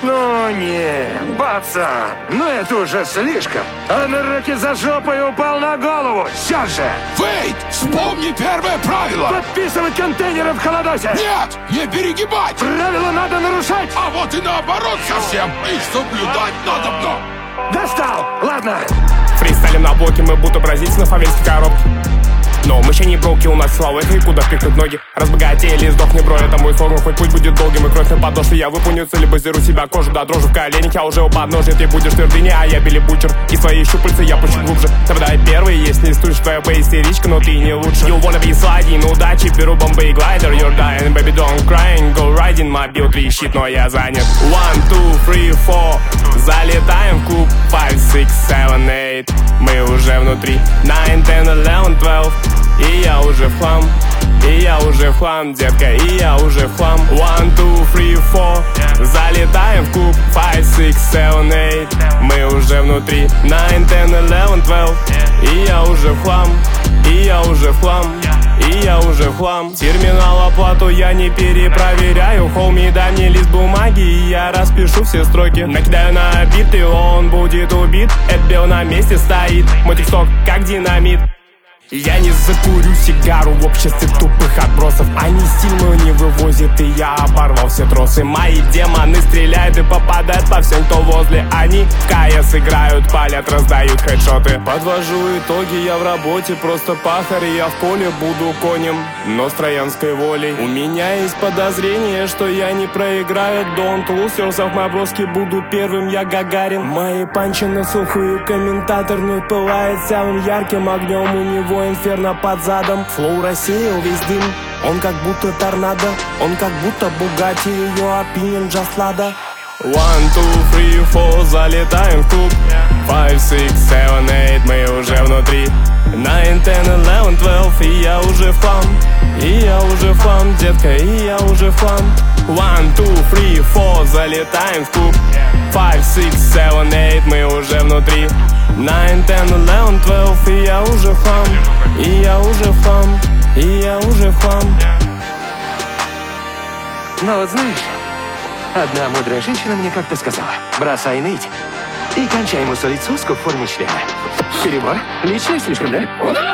Ну не, пацан, ну это уже слишком. А на руки за жопой упал на голову. Сейчас же! Вейт, вспомни первое правило. Подписывать контейнеры в холодосе. Нет, не перегибать. Правила надо нарушать. А вот и наоборот совсем. Их соблюдать надо. Достал! Ладно. Фристайлим на блоке, мы будто бразильцы на фавельской коробке. Но мы еще не броуки, у нас слава, и куда впихнуть ноги. Разбогатели, сдохни, бро, это мой слоган. Хоть путь будет долгим и кровь на подошве. Я выполню цели, базирую себя, кожу до дрожи в коленях. Я уже у подножья, ты будешь в твердыне, а я Билли Бутчер. И свои щупальца я пущу глубже. Тогда первый, если не стучишь, твоя истеричка, но ты не лучше. You wanna be sliding, удачи, беру бомбы и глайдер. You're dying, baby, don't crying, go riding. Мобил трещит, но я занят. 1, 2, 3, 4. Залетаем в клуб. 5, 6, 7, 8. Мы уже внутри. 9, 10, 11, 12. И я уже в хлам, и я уже в хлам, детка, и я уже в хлам. 1, 2, 3, 4. Залетаем в клуб. 5, 6, 7, 8. Мы уже внутри. 9, 10, 11, 12. И я уже в хлам, и я уже в хлам, и я уже в хлам. Терминал оплату я не перепроверяю. Холми, дай мне лист бумаги, и я распишу все строки. Накидаю на бит, и он будет убит. Эдбил на месте стоит, мой тикток как динамит. Я не закурю сигару в обществе тупых отбросов. Они стиль мой не вывозят, и я оборвал все тросы. Мои демоны стреляют и попадают по всем, кто возле. Они в КС играют, палят, раздают хедшоты. Подвожу итоги, я в работе, просто пахарь, и я в поле буду конем, но с троянской волей. У меня есть подозрение, что я не проиграю. Don't lose yourself, мои броски, буду первым, я Гагарин. Мои панчи на слуху, и комментатор не пылает самым ярким огнем. У него инферно под задом. Флоу рассеял весь дым. Он как будто торнадо, он как будто Бугатти. Ее opinion just лада. 1, 2, 3, 4. Залетаем в клуб. 5, 6, 7, 8. Мы уже внутри. 9, 10, 11, 12. И я уже в хлам, и я уже в хлам, детка, и я уже в хлам. 1, 2, 3, 4. Залетаем в клуб. 5, 6, 7, 8. Мы уже внутри. 9, 10, 11, 12. И я уже в хлам, и я уже в хлам, и я уже в хлам. Но вот знаешь, одна мудрая женщина мне как-то сказала: бросай ныть и кончай мусолить соску в форме члена. Перебор? Лично слишком, да?